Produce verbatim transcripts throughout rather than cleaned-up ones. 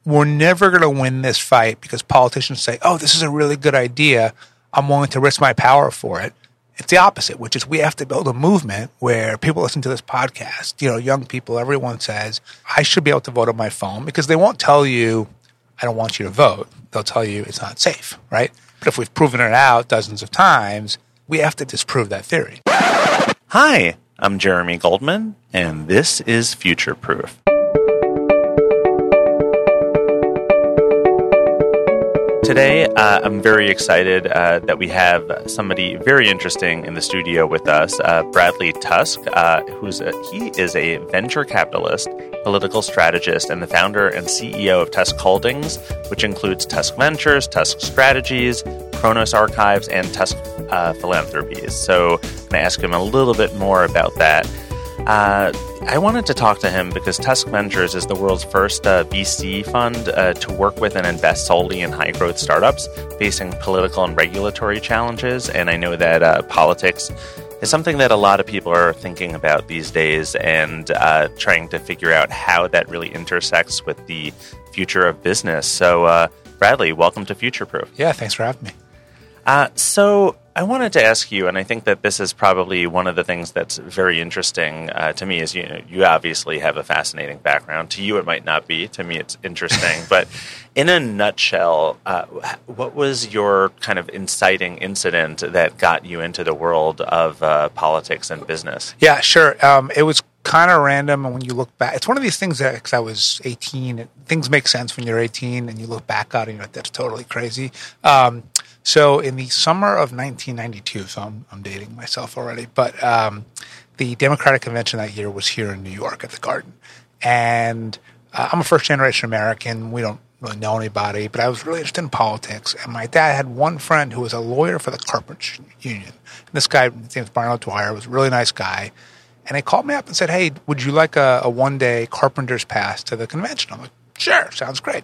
we're never going to win this fight because politicians say, oh, this is a really good idea. I'm willing to risk my power for it. It's the opposite, which is we have to build a movement where people listen to this podcast, you know, young people, everyone says, I should be able to vote on my phone because they won't tell you, I don't want you to vote. They'll tell you it's not safe, right? But if we've proven it out dozens of times, we have to disprove that theory. Hi, I'm Jeremy Goldman, and this is Future Proof. Today, uh, I'm very excited uh, that we have somebody very interesting in the studio with us, uh, Bradley Tusk, uh, who's a, he is a venture capitalist, political strategist, and the founder and C E O of Tusk Holdings, which includes Tusk Ventures, Tusk Strategies, Kronos Archives, and Tusk uh, Philanthropies. So I'm going to ask him a little bit more about that. Uh, I wanted to talk to him because Tusk Ventures is the world's first uh, V C fund uh, to work with and invest solely in high-growth startups facing political and regulatory challenges. And I know that uh, politics is something that a lot of people are thinking about these days and uh, trying to figure out how that really intersects with the future of business. So, uh, Bradley, welcome to Future Proof. Yeah, thanks for having me. Uh, so I wanted to ask you, and I think that this is probably one of the things that's very interesting uh, to me is, you know, you obviously have a fascinating background. To you, it might not be. To me, it's interesting. But in a nutshell, uh, what was your kind of inciting incident that got you into the world of uh, politics and business? Yeah, sure. Um, it was kind of random, and when you look back, it's one of these things that, because I was eighteen, it, things make sense when you're eighteen, and you look back on it, and you're like, that's totally crazy. Um, so in the summer of nineteen ninety-two, so I'm, I'm dating myself already, but um, the Democratic Convention that year was here in New York at the Garden. And uh, I'm a first-generation American. We don't really know anybody, but I was really interested in politics. And my dad had one friend who was a lawyer for the Carpenters Union. And this guy, his name was Brian O'Dwyer, was a really nice guy. And they called me up and said, hey, would you like a, a one-day carpenter's pass to the convention? I'm like, sure, sounds great.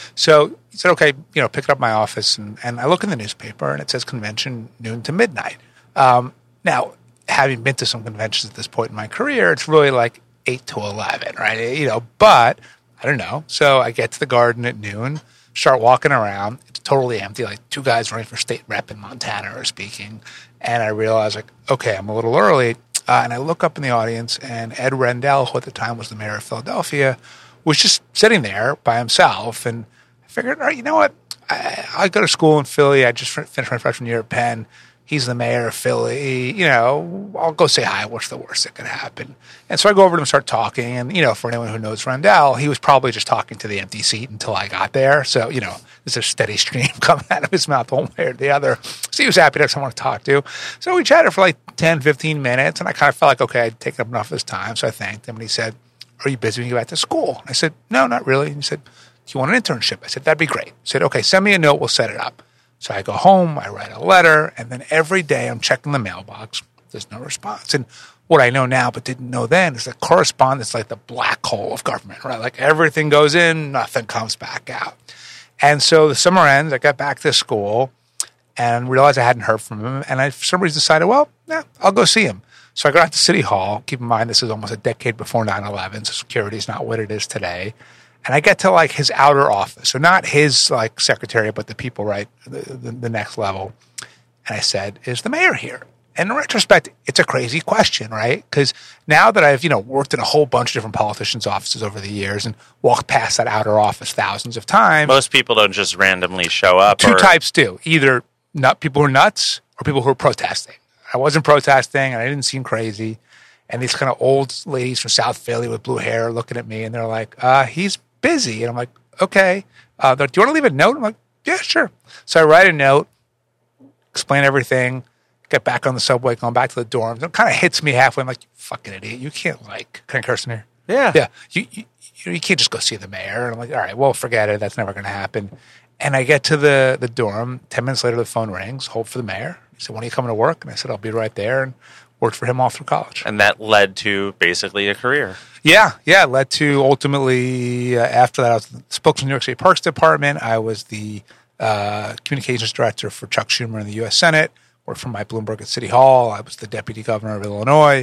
So he said, okay, you know, pick it up my office. And, and I look in the newspaper, and it says convention noon to midnight. Um, now, having been to some conventions at this point in my career, it's really like eight to eleven, right? You know, but I don't know. So I get to the Garden at noon, start walking around. It's totally empty. Like two guys running for state rep in Montana are speaking. And I realize, like, okay, I'm a little early. Uh, and I look up in the audience, and Ed Rendell, who at the time was the mayor of Philadelphia, was just sitting there by himself. And I figured, all right, you know what? I, I go to school in Philly. I just finished my freshman year at Penn. He's the mayor of Philly. You know, I'll go say hi. What's the worst that could happen? And so I go over to him and start talking. And, you know, for anyone who knows Rendell, he was probably just talking to the empty seat until I got there. So, you know, there's a steady stream coming out of his mouth one way or the other. So he was happy to have someone to talk to. So we chatted for like ten, fifteen minutes. And I kind of felt like, okay, I'd taken up enough of his time. So I thanked him. And he said, are you busy when you get back to school? And I said, no, not really. And he said, do you want an internship? I said, that'd be great. He said, okay, send me a note. We'll set it up. So I go home, I write a letter, and then every day I'm checking the mailbox. There's no response. And what I know now but didn't know then is that correspondence is like the black hole of government, right? Like everything goes in, nothing comes back out. And so the summer ends, I got back to school and realized I hadn't heard from him. And I, for some reason, decided, well, yeah, I'll go see him. So I go out to City Hall. Keep in mind, this is almost a decade before nine eleven, so security is not what it is today. And I get to like his outer office. So not his like secretary, but the people right, the, the, the next level. And I said, is the mayor here? And in retrospect, it's a crazy question, right? Because now that I've, you know, worked in a whole bunch of different politicians' offices over the years and walked past that outer office thousands of times. Most people don't just randomly show up. Two or... types do. Either nut, people who are nuts or people who are protesting. I wasn't protesting and I didn't seem crazy. And these kind of old ladies from South Philly with blue hair looking at me and they're like, uh, he's busy. And I'm like, okay. Uh, do you want to leave a note? I'm like, yeah, sure. So I write a note, explain everything, get back on the subway, going back to the dorms. It kind of hits me halfway. I'm like, you fucking idiot. You can't like, can I curse in here? Yeah. Yeah. You, you, you can't just go see the mayor. And I'm like, all right, well, forget it. That's never going to happen. And I get to the, the dorm. Ten minutes later, the phone rings. Hold for the mayor. He said, when are you coming to work? And I said, I'll be right there. And worked for him all through college. And that led to basically a career. Yeah, yeah. It led to ultimately, uh, after that, I was the spokesman of the New York State Parks Department. I was the uh, communications director for Chuck Schumer in the U S Senate. Worked for Mike Bloomberg at City Hall. I was the deputy governor of Illinois.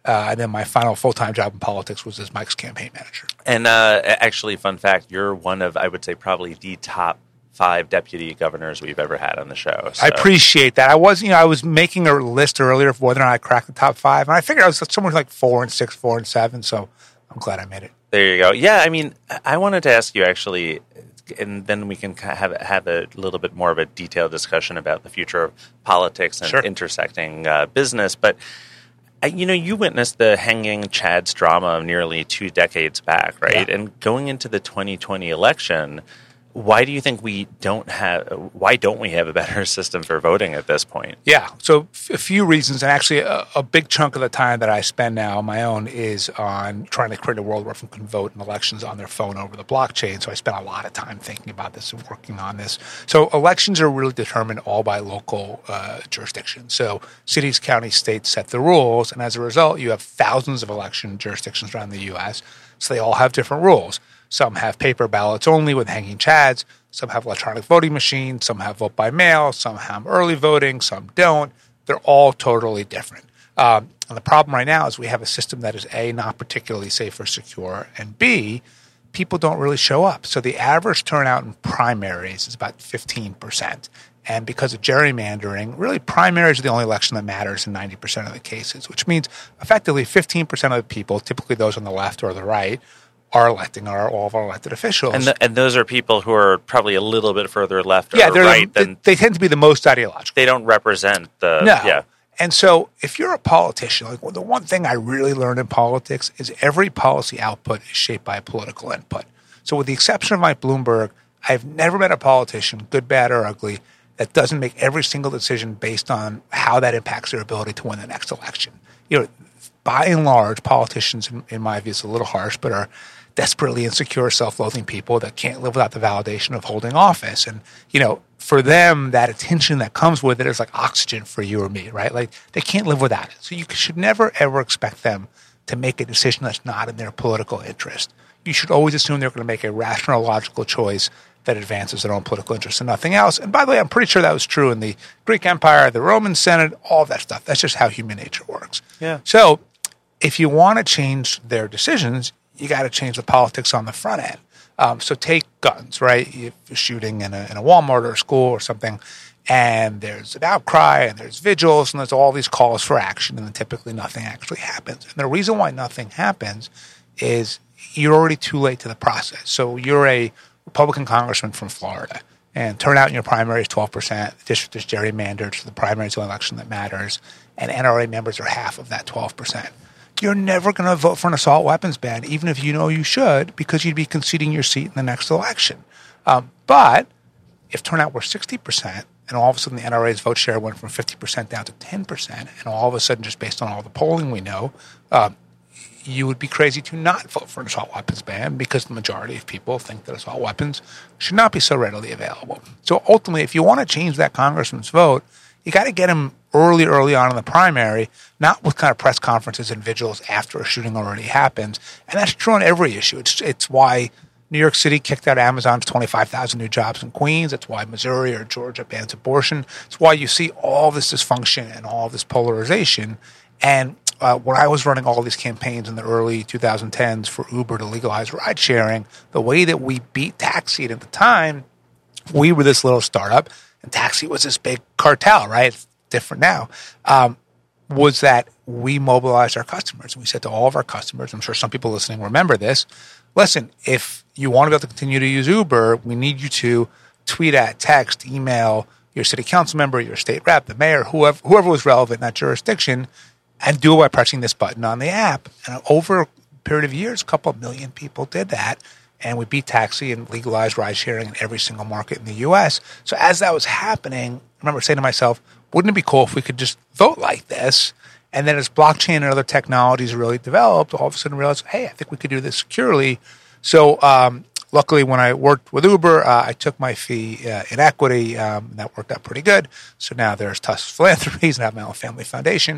Uh, and then my final full-time job in politics was as Mike's campaign manager. And uh, actually, fun fact, you're one of, I would say, probably the top five deputy governors we've ever had on the show. So. I appreciate that. I was, you know, I was making a list earlier of whether or not I cracked the top five, and I figured I was somewhere like four and six, four and seven, so I'm glad I made it. There you go. Yeah, I mean, I wanted to ask you actually, and then we can have have a little bit more of a detailed discussion about the future of politics and sure. intersecting uh, business, but you know, you witnessed the hanging Chads drama nearly two decades back, right? Yeah. And going into the twenty twenty election, why do you think we don't have? Why don't we have a better system for voting at this point? Yeah, so a few reasons, and actually a, a big chunk of the time that I spend now on my own is on trying to create a world where everyone can vote in elections on their phone over the blockchain. So I spend a lot of time thinking about this and working on this. So elections are really determined all by local uh, jurisdictions. So cities, counties, states set the rules, and as a result, you have thousands of election jurisdictions around the U S. So they all have different rules. Some have paper ballots only with hanging Chads. Some have electronic voting machines. Some have vote by mail. Some have early voting. Some don't. They're all totally different. Um, and the problem right now is we have a system that is A, not particularly safe or secure, and B, people don't really show up. So the average turnout in primaries is about fifteen percent. And because of gerrymandering, really primaries are the only election that matters in ninety percent of the cases, which means effectively fifteen percent of the people, typically those on the left or the right, are electing our, all of our elected officials. And, the, and those are people who are probably a little bit further left or yeah, right. The, than they, they tend to be the most ideological. They don't represent the... No. Yeah. And so if you're a politician, like well, the one thing I really learned in politics is every policy output is shaped by political input. So with the exception of Mike Bloomberg, I've never met a politician, good, bad, or ugly, that doesn't make every single decision based on how that impacts their ability to win the next election. You know, by and large, politicians, in, in my view, it's a little harsh, but are desperately insecure, self-loathing people that can't live without the validation of holding office. And, you know, for them, that attention that comes with it is like oxygen for you or me, right? Like they can't live without it. So you should never, ever expect them to make a decision that's not in their political interest. You should always assume they're going to make a rational, logical choice that advances their own political interests and nothing else. And by the way, I'm pretty sure that was true in the Greek Empire, the Roman Senate, all of that stuff. That's just how human nature works. Yeah. So if you want to change their decisions, you got to change the politics on the front end. Um, so take guns, right? If you're shooting in a, in a Walmart or a school or something, and there's an outcry and there's vigils and there's all these calls for action, and then typically nothing actually happens. And the reason why nothing happens is you're already too late to the process. So you're a Republican congressman from Florida, and turnout in your primary is twelve percent. The district is gerrymandered, so the primary is the election that matters, and N R A members are half of that twelve percent. You're never going to vote for an assault weapons ban, even if you know you should, because you'd be conceding your seat in the next election. Um, but if turnout were sixty percent, and all of a sudden the N R A's vote share went from fifty percent down to ten percent, and all of a sudden, just based on all the polling we know, um, you would be crazy to not vote for an assault weapons ban because the majority of people think that assault weapons should not be so readily available. So ultimately, if you want to change that congressman's vote, you got to get him early, early on in the primary, not with kind of press conferences and vigils after a shooting already happens. And that's true on every issue. It's it's why New York City kicked out Amazon's twenty-five thousand new jobs in Queens. It's why Missouri or Georgia bans abortion. It's why you see all this dysfunction and all this polarization. And uh, when I was running all these campaigns in the early twenty tens for Uber to legalize ride sharing, the way that we beat Taxi at the time, we were this little startup, and Taxi was this big cartel, right? It's different now, um, was that we mobilized our customers. We said to all of our customers, I'm sure some people listening remember this, listen, if you want to be able to continue to use Uber, we need you to tweet at, text, email your city council member, your state rep, the mayor, whoever, whoever was relevant in that jurisdiction, and do it by pressing this button on the app. And over a period of years, a couple of million people did that. And we beat Taxi and legalized ride sharing in every single market in the U S. So as that was happening, I remember saying to myself, wouldn't it be cool if we could just vote like this? And then as blockchain and other technologies really developed, all of a sudden realized, hey, I think we could do this securely. So um, luckily, when I worked with Uber, uh, I took my fee uh, in equity, um, and that worked out pretty good. So now there's Tusk Philanthropies, and I have my own family foundation.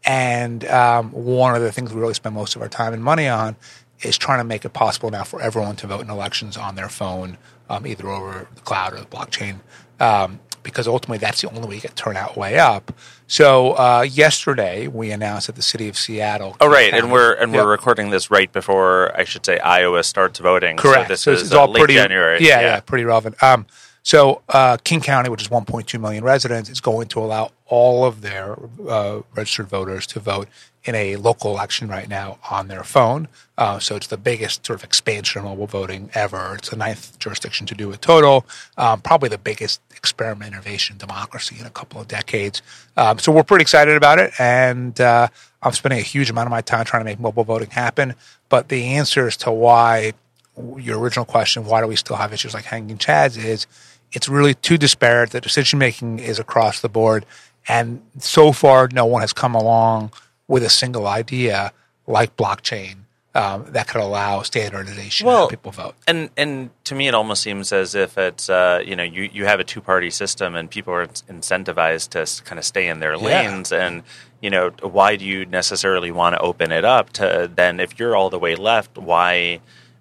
And um, one of the things we really spend most of our time and money on is trying to make it possible now for everyone to vote in elections on their phone, um, either over the cloud or the blockchain. Um, because ultimately that's the only way you get turnout way up. So uh, yesterday we announced that the city of Seattle. Oh, right, and we're and yep. we're recording this right before, I should say, Iowa starts voting. Correct. So this so is it's all uh, late pretty, January. Yeah, yeah, yeah, pretty relevant. Um, so uh, King County, which is one point two million residents, is going to allow all of their uh, registered voters to vote in a local election right now on their phone. Uh, so it's the biggest sort of expansion of mobile voting ever. It's the ninth jurisdiction to do it total. Um, probably the biggest experiment innovation democracy in a couple of decades. Um, so we're pretty excited about it. And uh, I'm spending a huge amount of my time trying to make mobile voting happen. But the answers to why, your original question, why do we still have issues like hanging chads, is it's really too disparate. The decision-making is across the board. And so far, no one has come along with a single idea like blockchain um, that could allow standardization well, of how people vote. And and to me, it almost seems as if it's uh, you know you, you have a two party system and people are incentivized to kind of stay in their lanes. Yeah. And you know, why do you necessarily want to open it up to then if you're all the way left, why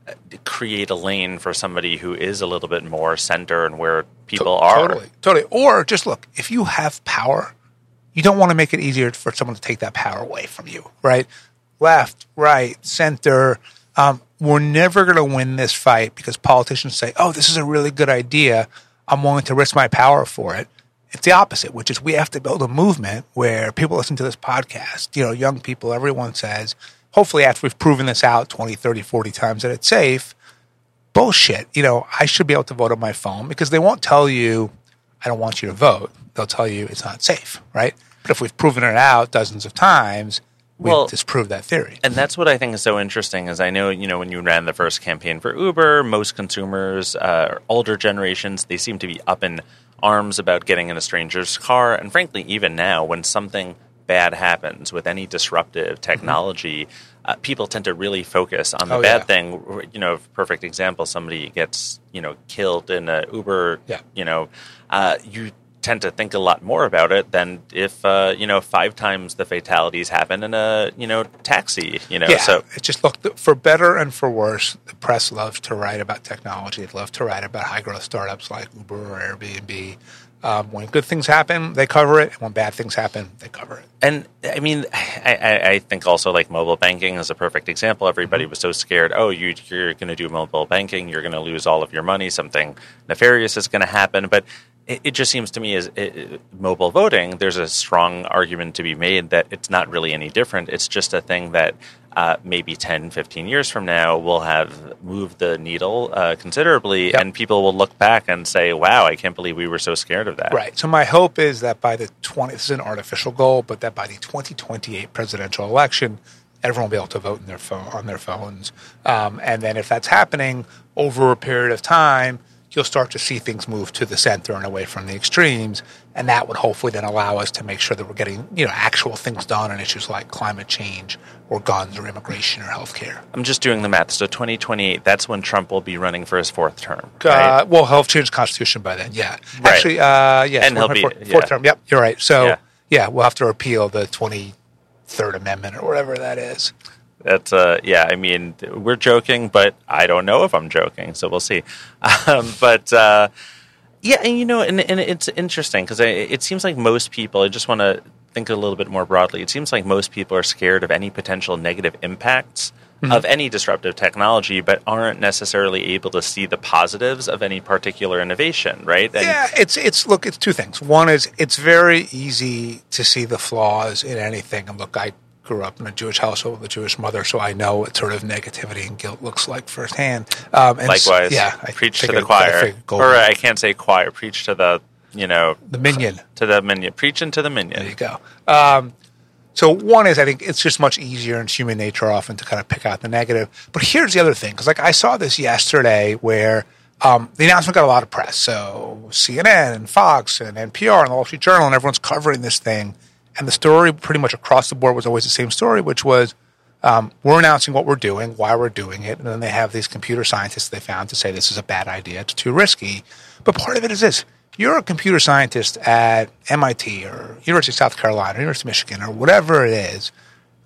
create a lane for somebody who is a little bit more center and where people to- are? Totally, totally. Or just look, if you have power, you don't want to make it easier for someone to take that power away from you, right? Left, right, center. Um, we're never going to win this fight because politicians say, oh, this is a really good idea. I'm willing to risk my power for it. It's the opposite, which is we have to build a movement where people listen to this podcast, you know, young people, everyone says, hopefully after we've proven this out twenty, thirty, forty times that it's safe, bullshit. You know, I should be able to vote on my phone because they won't tell you, I don't want you to vote. They'll tell you it's not safe, right? But if we've proven it out dozens of times, we've well, disproved that theory. And that's what I think is so interesting is I know, you know, when you ran the first campaign for Uber, most consumers, uh, older generations, they seem to be up in arms about getting in a stranger's car. And frankly, even now, when something bad happens with any disruptive technology, mm-hmm. uh, people tend to really focus on the oh, bad yeah. thing. You know, perfect example, somebody gets, you know, killed in an Uber, yeah. you know, uh, you tend to think a lot more about it than if, uh, you know, five times the fatalities happen in a, you know, taxi, you know. Yeah, so it's just, look, for better and for worse, the press loves to write about technology. They love to write about high-growth startups like Uber or Airbnb. Um, when good things happen, they cover it. And when bad things happen, they cover it. And, I mean, I, I, I think also like mobile banking is a perfect example. Everybody was so scared, oh, you, you're going to do mobile banking, you're going to lose all of your money, something nefarious is going to happen. But it, it just seems to me as it, it, mobile voting, there's a strong argument to be made that it's not really any different. It's just a thing that uh, maybe ten, fifteen years from now will have moved the needle uh, considerably, yep. and people will look back and say, wow, I can't believe we were so scared of that. Right. So my hope is that by the twenty, this is an artificial goal, but that by the twenty twenty-eight presidential election, everyone will be able to vote in their phone, on their phones. Um, and then if that's happening over a period of time, you'll start to see things move to the center and away from the extremes. And that would hopefully then allow us to make sure that we're getting, you know, actual things done on issues like climate change or guns or immigration or healthcare. I'm just doing the math. So twenty twenty-eight, that's when Trump will be running for his fourth term. Right? Uh, well, he'll change the Constitution by then, yeah. Right. Actually, uh, yes. And he'll be, fourth, yeah. fourth term, yep, you're right. So, yeah. yeah, we'll have to repeal the twenty-third Amendment or whatever that is. That's uh, yeah. I mean, we're joking, but I don't know if I'm joking, so we'll see. Um, but uh, yeah, and you know, and, and it's interesting because it seems like most people. I just want to think a little bit more broadly. It seems like most people are scared of any potential negative impacts mm-hmm. of any disruptive technology, but aren't necessarily able to see the positives of any particular innovation, right? And yeah, it's it's look, it's two things. One is it's very easy to see the flaws in anything. And look, I grew up in a Jewish household with a Jewish mother, so I know what sort of negativity and guilt looks like firsthand. Um, and Likewise, yeah, I preach to figured, the choir, or I can't say choir. Preach to the, you know, the minion, to the minion. Preaching to the minion. There you go. Um, so one is I think it's just much easier in human nature often to kind of pick out the negative. But here's the other thing, because like I saw this yesterday where um, the announcement got a lot of press. So C N N and Fox and N P R and the Wall Street Journal and everyone's covering this thing. And the story pretty much across the board was always the same story, which was um, we're announcing what we're doing, why we're doing it, and then they have these computer scientists they found to say this is a bad idea, it's too risky. But part of it is this. You're a computer scientist at M I T or University of South Carolina or University of Michigan or whatever it is.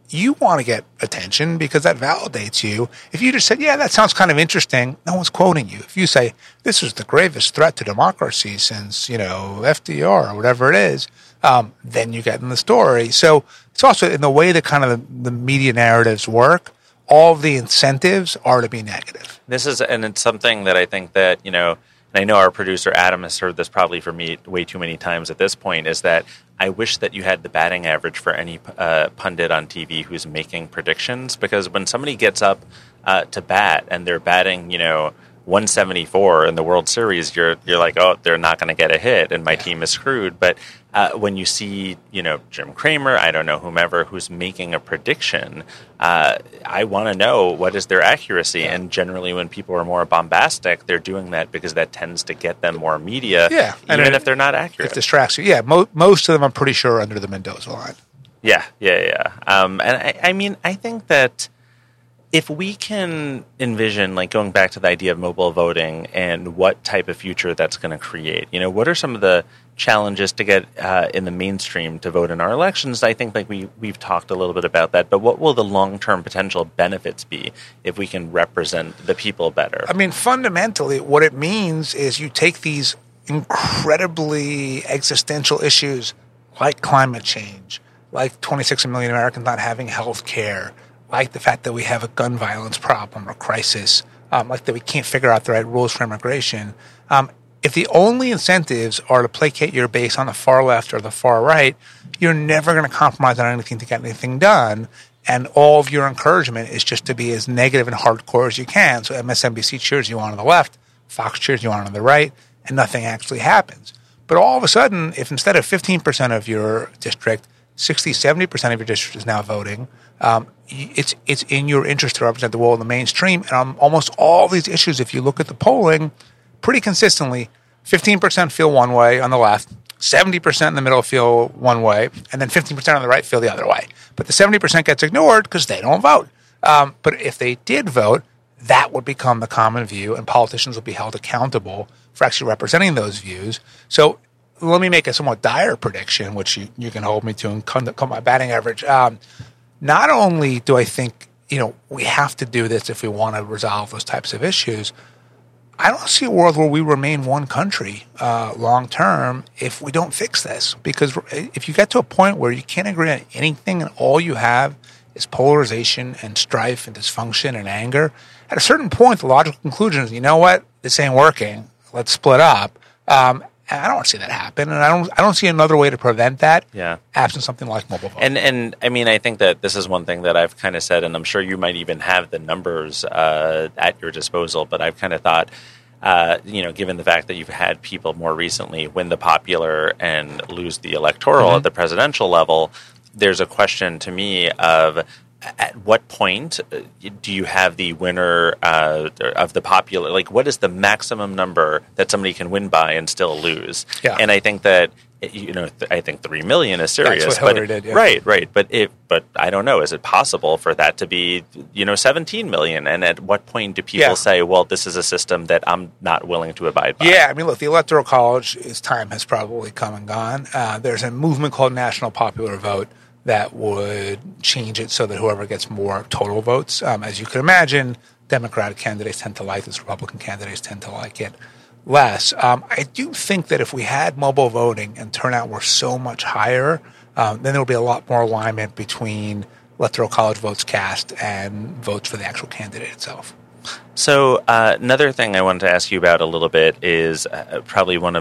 you want to get attention because that validates you. If you just said, yeah, that sounds kind of interesting, no one's quoting you. If you say, this is the gravest threat to democracy since, you know, F D R or whatever it is, um, then you get in the story. So it's also in the way that kind of the, the media narratives work, all of the incentives are to be negative. This is, and it's something that I think that, you know, and I know our producer Adam has heard this probably from me way too many times at this point, is that I wish that you had the batting average for any uh, pundit on T V who's making predictions, because when somebody gets up uh, to bat and they're batting, you know, one seventy-four in the World Series, you're you're like, oh, they're not going to get a hit and my yeah. team is screwed. But uh, when you see, you know, Jim Cramer, I don't know, whomever, who's making a prediction, uh, I want to know what is their accuracy. Yeah. And generally when people are more bombastic, they're doing that because that tends to get them more media, yeah. even and if they're not accurate. It distracts you. Yeah, mo- most of them I'm pretty sure are under the Mendoza line. Yeah, yeah, yeah. Um, and I, I mean, I think that if we can envision, like going back to the idea of mobile voting and what type of future that's going to create, you know, what are some of the challenges to get uh, in the mainstream to vote in our elections? I think like we, we've talked a little bit about that, but what will the long-term potential benefits be if we can represent the people better? I mean, fundamentally, what it means is you take these incredibly existential issues like climate change, like twenty-six million Americans not having health care, like the fact that we have a gun violence problem or crisis, um, like that we can't figure out the right rules for immigration. Um, if the only incentives are to placate your base on the far left or the far right, you're never going to compromise on anything to get anything done. And all of your encouragement is just to be as negative and hardcore as you can. So M S N B C cheers you on on the left, Fox cheers you on on the right, and nothing actually happens. But all of a sudden, if instead of fifteen percent of your district, sixty, seventy percent of your district is now voting, um, it's it's in your interest to represent the will of the mainstream. And on almost all these issues, if you look at the polling, pretty consistently, fifteen percent feel one way on the left, seventy percent in the middle feel one way, and then fifteen percent on the right feel the other way. But the seventy percent gets ignored because they don't vote. Um, but if they did vote, that would become the common view, and politicians would be held accountable for actually representing those views. So let me make a somewhat dire prediction, which you, you can hold me to and come, come my batting average. Um, not only do I think, you know, we have to do this if we want to resolve those types of issues, I don't see a world where we remain one country uh, long term if we don't fix this. Because if you get to a point where you can't agree on anything and all you have is polarization and strife and dysfunction and anger, at a certain point, the logical conclusion is, you know what, this ain't working. Let's split up. Um, And I don't want to see that happen, and I don't. I don't see another way to prevent that. Yeah. Absent something like mobile voting. And and I mean, I think that this is one thing that I've kind of said, and I'm sure you might even have the numbers uh, at your disposal. But I've kind of thought, uh, you know, given the fact that you've had people more recently win the popular and lose the electoral mm-hmm. at the presidential level, there's a question to me of, at what point do you have the winner uh, of the popular? Like, what is the maximum number that somebody can win by and still lose? Yeah. And I think that, you know, th- I think three million is serious. That's what Hillary but, did, yeah. Right, right. But it, but I don't know. Is it possible for that to be, you know, seventeen million? And at what point do people yeah. say, well, this is a system that I'm not willing to abide by? Yeah, I mean, look, the Electoral College, its time has probably come and gone. Uh, there's a movement called National Popular Vote that would change it so that whoever gets more total votes. Um, as you can imagine, Democratic candidates tend to like this, Republican candidates tend to like it less. Um, I do think that if we had mobile voting and turnout were so much higher, um, then there would be a lot more alignment between Electoral College votes cast and votes for the actual candidate itself. So uh, another thing I wanted to ask you about a little bit is uh, probably one of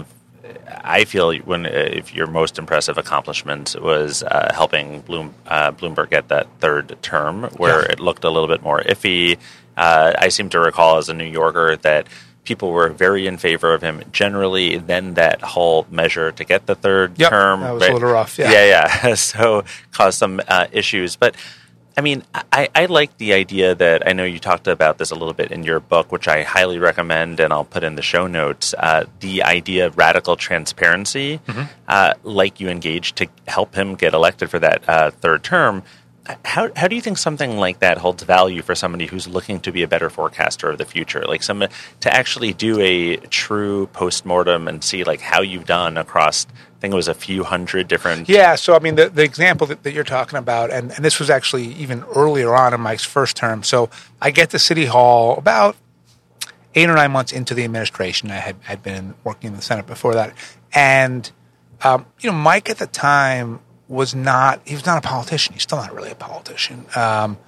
I feel when uh, if your most impressive accomplishment was uh, helping Bloom, uh, Bloomberg get that third term, where yeah. it looked a little bit more iffy. Uh, I seem to recall as a New Yorker that people were very in favor of him generally. Then that whole measure to get the third yep, term, that was right? a little rough. Yeah, yeah, yeah. So caused some uh, issues, but. I mean, I, I like the idea that I know you talked about this a little bit in your book, which I highly recommend, and I'll put in the show notes. Uh, the idea of radical transparency, mm-hmm. uh, like you engaged to help him get elected for that uh, third term. How how do you think something like that holds value for somebody who's looking to be a better forecaster of the future? Like some to actually do a true postmortem and see like how you've done across, I think it was a few hundred different. Yeah. So I mean, the, the example that, that you're talking about, and, and this was actually even earlier on in Mike's first term. So I get to City Hall about eight or nine months into the administration. I had had been working in the Senate before that, and um, you know, Mike at the time was not, he was not a politician. He's still not really a politician. Um,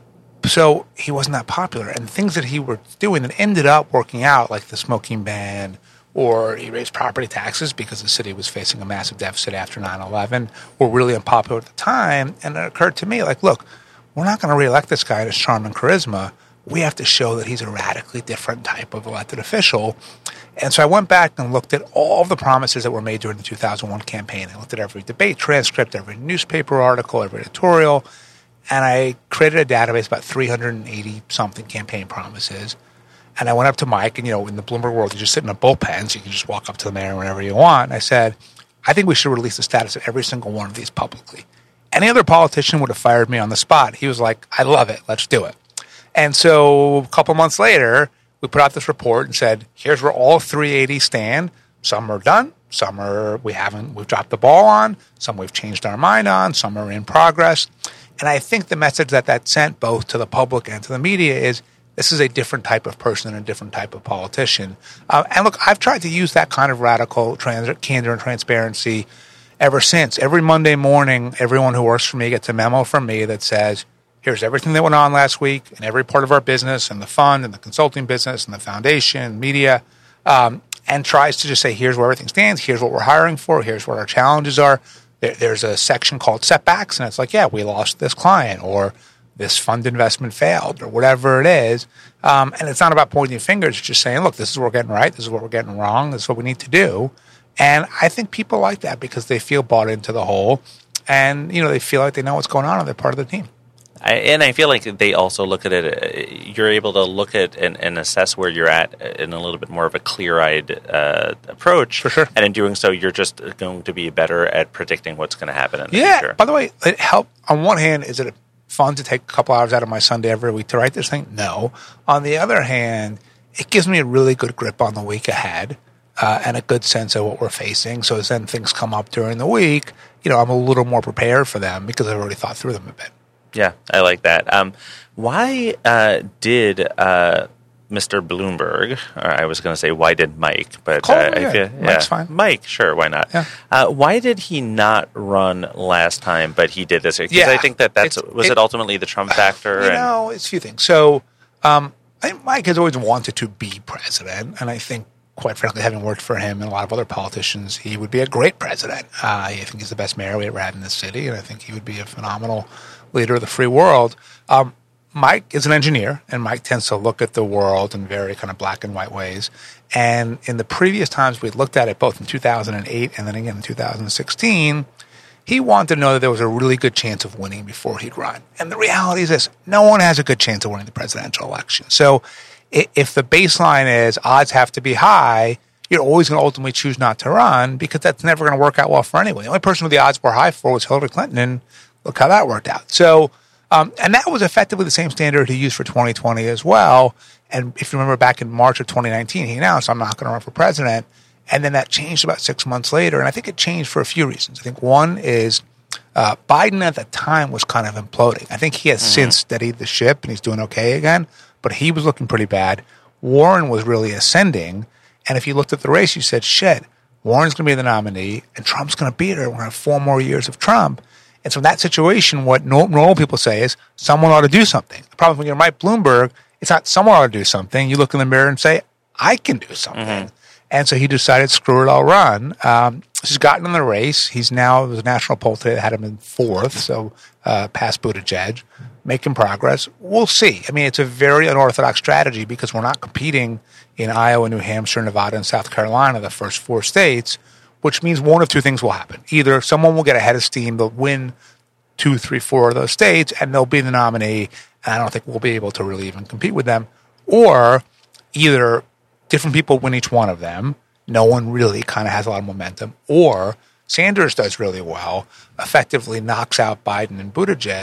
so he wasn't that popular. And things that he was doing that ended up working out, like the smoking ban, or he raised property taxes because the city was facing a massive deficit after nine eleven, were really unpopular at the time. And it occurred to me, like, look, we're not going to reelect this guy and his charm and charisma. We have to show that he's a radically different type of elected official. And so I went back and looked at all of the promises that were made during the two thousand one campaign. I looked at every debate transcript, every newspaper article, every editorial, and I created a database about three hundred eighty something campaign promises. And I went up to Mike, and you know, in the Bloomberg world, you just sit in a bullpen, so you can just walk up to the mayor whenever you want. And I said, I think we should release the status of every single one of these publicly. Any other politician would have fired me on the spot. He was like, I love it. Let's do it. And so a couple months later, we put out this report and said, here's where all three eighty stand. Some are done. Some are we haven't, we've dropped the ball on. Some we've changed our mind on. Some are in progress. And I think the message that that sent both to the public and to the media is this is a different type of person and a different type of politician. Uh, and look, I've tried to use that kind of radical trans- candor and transparency ever since. Every Monday morning, everyone who works for me gets a memo from me that says, here's everything that went on last week in every part of our business and the fund and the consulting business and the foundation, media, um, and tries to just say, here's where everything stands. Here's what we're hiring for. Here's what our challenges are. There, there's a section called setbacks, and it's like, yeah, we lost this client or this fund investment failed or whatever it is. Um, and it's not about pointing fingers. It's just saying, look, this is what we're getting right. This is what we're getting wrong. This is what we need to do. And I think people like that because they feel bought into the whole and, you know, they feel like they know what's going on and they're part of the team. I, and I feel like they also look at it, you're able to look at and, and assess where you're at in a little bit more of a clear-eyed uh, approach. For sure. And in doing so, you're just going to be better at predicting what's going to happen in the yeah, future. By the way, it helped. On one hand, is it fun to take a couple hours out of my Sunday every week to write this thing? No. On the other hand, it gives me a really good grip on the week ahead uh, and a good sense of what we're facing. So as then things come up during the week, you know, I'm a little more prepared for them because I've already thought through them a bit. Yeah, I like that. Um, why uh, did uh, Mister Bloomberg, or I was going to say, why did Mike? But Call uh, him, yeah. I feel, yeah. Mike's fine. Mike, sure, why not? Yeah. Uh, why did he not run last time, but he did this? Because Yeah, I think that that's it's- was it- it ultimately the Trump factor? You and, know, it's a few things. So um, I think Mike has always wanted to be president, and I think, quite frankly, having worked for him and a lot of other politicians, he would be a great president. Uh, I think he's the best mayor we ever had in this city, and I think he would be a phenomenal leader of the free world. Um, Mike is an engineer, and Mike tends to look at the world in very kind of black and white ways. And in the previous times we'd looked at it, both in two thousand eight and then again in two thousand sixteen, he wanted to know that there was a really good chance of winning before he'd run. And the reality is this, no one has a good chance of winning the presidential election. So if the baseline is odds have to be high, you're always going to ultimately choose not to run because that's never going to work out well for anyone. The only person who the odds were high for was Hillary Clinton, and look how that worked out. So, um, and that was effectively the same standard he used for twenty twenty as well. And if you remember back in March of twenty nineteen, he announced, I'm not going to run for president. And then that changed about six months later. And I think it changed for a few reasons. I think one is uh, Biden at the time was kind of imploding. I think he has mm-hmm. since steadied the ship and he's doing okay again, but he was looking pretty bad. Warren was really ascending. And if you looked at the race, you said, shit, Warren's going to be the nominee and Trump's going to beat her. We're going to have four more years of Trump. And so in that situation, what normal people say is someone ought to do something. The problem is when you're Mike Bloomberg, it's not someone ought to do something. You look in the mirror and say, I can do something. Mm-hmm. And so he decided, screw it, I'll run. Um, he's gotten in the race. He's now, there's a national poll today that had him in fourth, so uh, past Buttigieg, making progress. We'll see. I mean, it's a very unorthodox strategy because we're not competing in Iowa, New Hampshire, Nevada, and South Carolina, the first four states, which means one of two things will happen. Either someone will get ahead of steam, they'll win two, three, four of those states, and they'll be the nominee, and I don't think we'll be able to really even compete with them. Or either different people win each one of them, no one really kind of has a lot of momentum, or Sanders does really well, effectively knocks out Biden and Buttigieg,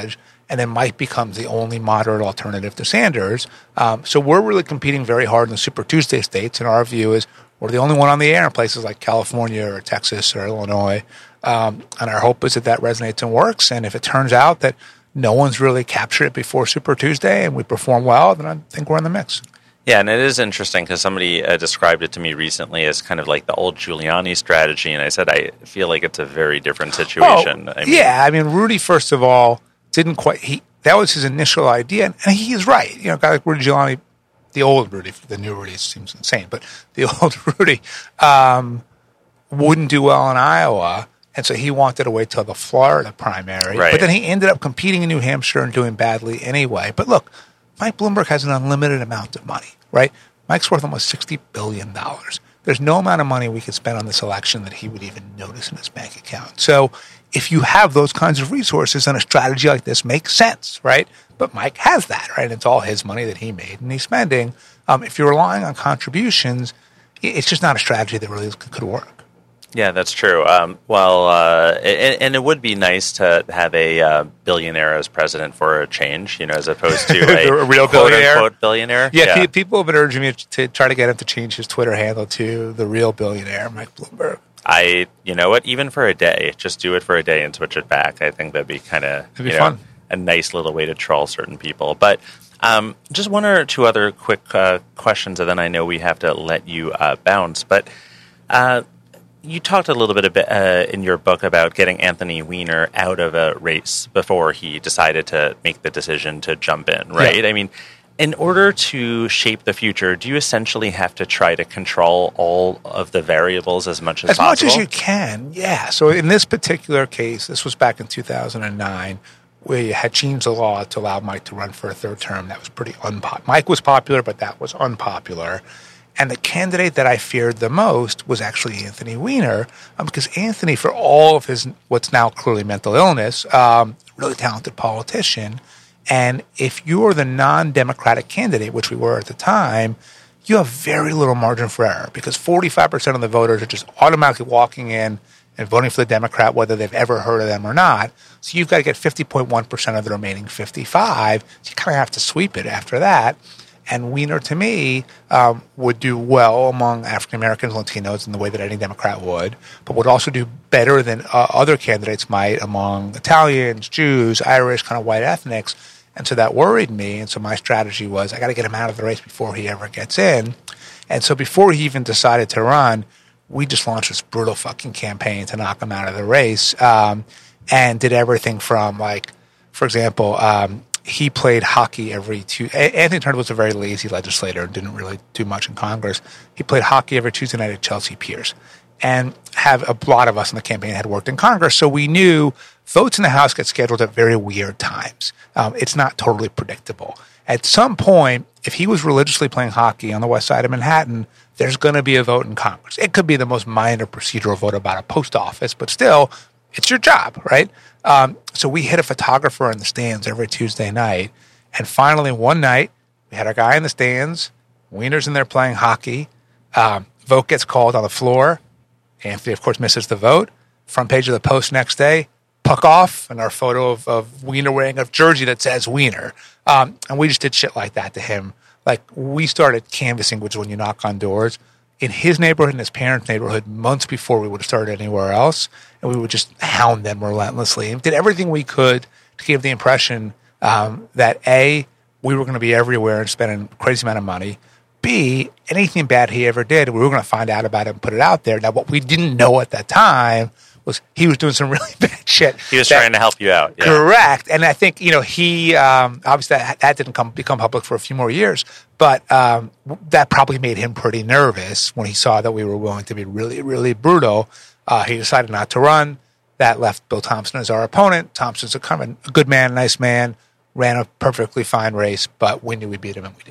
and then Mike becomes the only moderate alternative to Sanders. Um, so we're really competing very hard in the Super Tuesday states, and our view is we're the only one on the air in places like California or Texas or Illinois. Um, and our hope is that that resonates and works. And if it turns out that no one's really captured it before Super Tuesday and we perform well, then I think we're in the mix. Yeah, and it is interesting because somebody uh, described it to me recently as kind of like the old Giuliani strategy, and I said I feel like it's a very different situation. Well, I mean, yeah, I mean, Rudy, first of all, didn't quite. He that was his initial idea, and, and he is right. You know, a guy like Rudy Giuliani, the old Rudy, the new Rudy seems insane, but the old Rudy um, wouldn't do well in Iowa. And so he wanted to wait till the Florida primary. Right. But then he ended up competing in New Hampshire and doing badly anyway. But look, Mike Bloomberg has an unlimited amount of money, right? Mike's worth almost sixty billion dollars. There's no amount of money we could spend on this election that he would even notice in his bank account. So if you have those kinds of resources, then a strategy like this makes sense, right? But Mike has that, right? It's all his money that he made and he's spending. Um, if you're relying on contributions, it's just not a strategy that really could work. Yeah, that's true. Um, well, uh, and, and it would be nice to have a uh, billionaire as president for a change, you know, as opposed to a, a real quote billionaire. unquote billionaire. Yeah, yeah. Pe- people have been urging me to try to get him to change his Twitter handle to the real billionaire, Mike Bloomberg. I, you know what, even for a day, just do it for a day and switch it back. I think that'd be kind of It'd be you fun. know, a nice little way to troll certain people. But um, just one or two other quick uh, questions, and then I know we have to let you uh, bounce. But uh, you talked a little bit about, uh, in your book about getting Anthony Weiner out of a race before he decided to make the decision to jump in, right? Yeah. I mean, in order to shape the future, do you essentially have to try to control all of the variables as much as, as possible? As much as you can, yeah. So in this particular case, this was back in two thousand nine, where you had changed the law to allow Mike to run for a third term. That was pretty unpopular. Mike was popular, but that was unpopular. And the candidate that I feared the most was actually Anthony Weiner, um, because Anthony, for all of his what's now clearly mental illness, um, really talented politician. And if you are the non-Democratic candidate, which we were at the time, you have very little margin for error because forty-five percent of the voters are just automatically walking in and voting for the Democrat, whether they've ever heard of them or not. So you've got to get fifty point one percent of the remaining fifty-five. So you kind of have to sweep it after that. And Weiner, to me, um, would do well among African Americans, Latinos, in the way that any Democrat would, but would also do better than uh, other candidates might among Italians, Jews, Irish, kind of white ethnics. And so that worried me. And so my strategy was I got to get him out of the race before he ever gets in. And so before he even decided to run, we just launched this brutal fucking campaign to knock him out of the race, um, and did everything from, like, for example, um, he played hockey every Tuesday. Anthony Turner was a very lazy legislator and didn't really do much in Congress. He played hockey every Tuesday night at Chelsea Piers. And have a lot of us in the campaign had worked in Congress, so we knew votes in the House get scheduled at very weird times. Um, it's not totally predictable. At some point, if he was religiously playing hockey on the west side of Manhattan, there's going to be a vote in Congress. It could be the most minor procedural vote about a post office, but still, it's your job, right? Um, so we hit a photographer in the stands every Tuesday night, and finally one night, we had our guy in the stands, Weiner's in there playing hockey, um, vote gets called on the floor. Anthony, of course, misses the vote. Front page of the Post next day, puck off, and our photo of, of Weiner wearing a jersey that says Weiner. Um, and we just did shit like that to him. Like, we started canvassing, which is when you knock on doors, in his neighborhood and his parents' neighborhood months before we would have started anywhere else. And we would just hound them relentlessly. And did everything we could to give the impression um, that, A, we were going to be everywhere and spending a crazy amount of money. B, anything bad he ever did, we were going to find out about it and put it out there. Now, what we didn't know at that time was he was doing some really bad shit. He was that, trying to help you out. Yeah. Correct. And I think, you know, he, um, obviously that, that didn't come, become public for a few more years, but um, that probably made him pretty nervous when he saw that we were willing to be really, really brutal. Uh, he decided not to run. That left Bill Thompson as our opponent. Thompson's a kind of a good man, nice man, ran a perfectly fine race, but we knew we beat him and we did.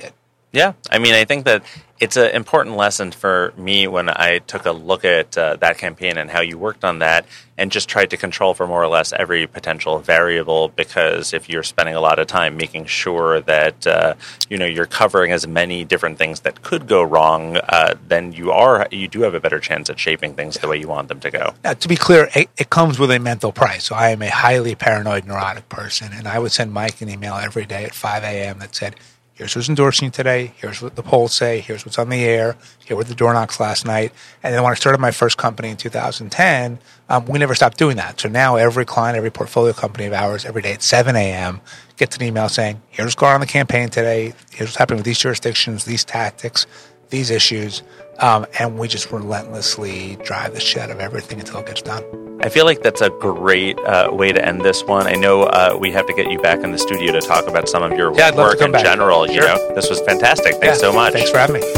Yeah, I mean, I think that it's an important lesson for me when I took a look at uh, that campaign and how you worked on that and just tried to control for more or less every potential variable, because if you're spending a lot of time making sure that, uh, you know, you're covering as many different things that could go wrong, uh, then you are, you do have a better chance at shaping things the way you want them to go. Now, to be clear, it, it comes with a mental price. So I am a highly paranoid, neurotic person, and I would send Mike an email every day at five a.m. that said, here's who's endorsing you today. Here's what the polls say. Here's what's on the air. Here were the door knocks last night. And then when I started my first company in two thousand ten, um, we never stopped doing that. So now every client, every portfolio company of ours, every day at seven a.m. gets an email saying, here's what's going on in the campaign today. Here's what's happening with these jurisdictions, these tactics, these issues. Um, and we just relentlessly drive the shit out of everything until it gets done. I feel like that's a great uh, way to end this one. I know uh, we have to get you back in the studio to talk about some of your yeah, I'd love work to come in back. general. Sure. You know, this was fantastic. Thanks yeah, so much. Thanks for having me.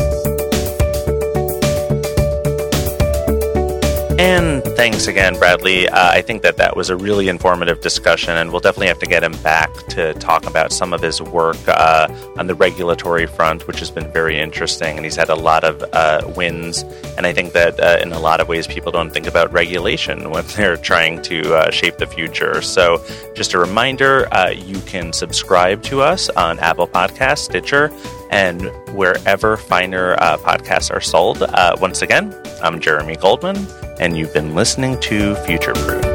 And thanks again, Bradley. Uh, I think that that was a really informative discussion, and we'll definitely have to get him back to talk about some of his work uh, on the regulatory front, which has been very interesting. And he's had a lot of uh, wins. And I think that uh, in a lot of ways, people don't think about regulation when they're trying to uh, shape the future. So just a reminder, uh, you can subscribe to us on Apple Podcasts, Stitcher, and wherever finer uh, podcasts are sold. Uh, once again, I'm Jeremy Goldman, and you've been listening to Future Proof.